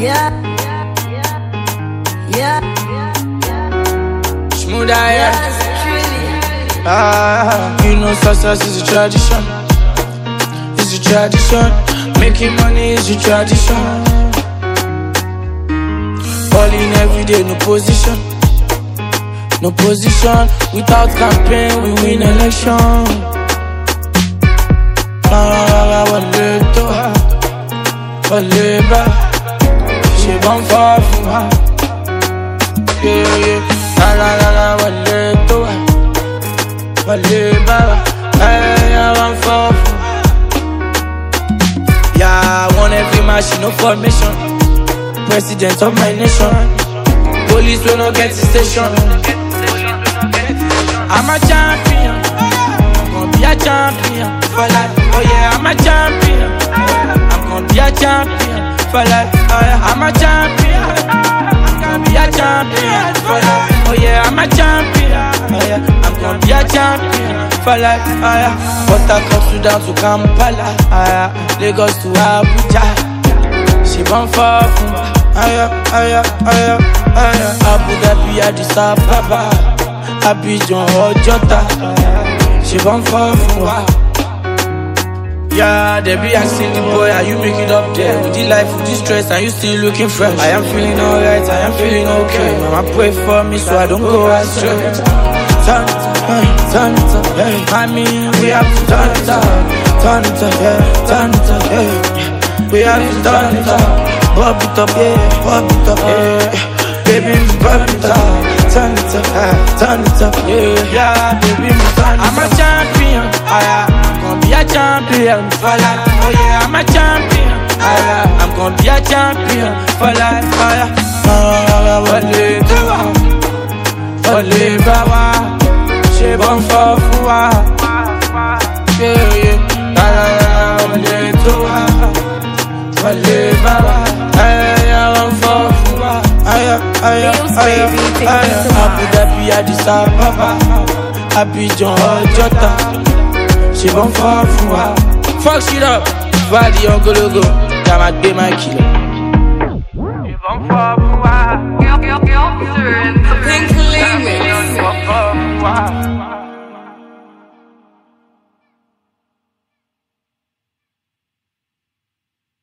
Smooth eye. You know success is a tradition. It's a tradition. Making money is a tradition. Balling every day, no position. No position. Without campaign, we win election. She bon far from her. Yeah, yeah. Yeah, I want every machine, no formation. President of my nation. Police will not get to station. I'm a champion. I'm gonna be a champion for life. Oh yeah, I'm a champion. I'm gonna be a champion for life. Oh yeah, I'm a champion. I'm gonna be a champion for life. Oh yeah, I'm a champion. Oh yeah, I'm gonna be a champion for life. Oh yeah, Port Sudan to Kampala. Oh yeah, Lagos to Abuja. She born far from. Oh yeah, oh yeah, oh yeah, oh yeah. Abu Dhabi, Addis Ababa, Abidjan, Ojota. She born far from. Yeah, they be asking the boy, are you making up there? With the life, with the stress, and you still looking fresh? I am feeling alright, I am feeling okay. Mama pray for me so I don't go astray. Turn it up, turn it up, yeah. I mean, we have to turn it up. Turn it up, yeah, turn it up, yeah. We have to turn it up. Bob it up, yeah, bob it up, yeah. Baby, bob it up. Turn it up, turn it up, yeah. Yeah, baby, turn it up. I'm a champion, I'm gonna be a champion for life. Oh yeah, I'm a champion. I'm gonna be a champion for life. Wale bawa, she bon for fua. Yeah yeah, wale toa, wale bawa, I'm for fua. Abu Dhabi, Addis Ababa, Abidjan, Ojota. She bon for fua. Fuck shit up, body on go logo. That might be my killer. She bon for